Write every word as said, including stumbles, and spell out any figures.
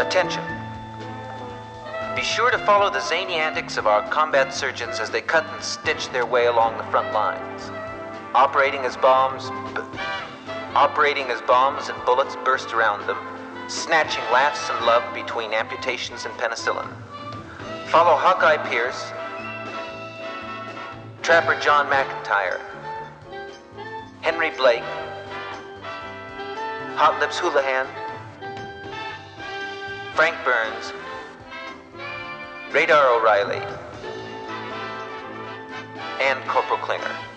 Attention. Be sure to follow the zany antics of our combat surgeons as they cut and stitch their way along the front lines. Operating as bombs... B- operating as bombs and bullets burst around them, snatching laughs and love between amputations and penicillin. Follow Hawkeye Pierce, Trapper John McIntyre, Henry Blake, Hot Lips Houlihan, Frank Burns, Radar O'Reilly, and Corporal Klinger.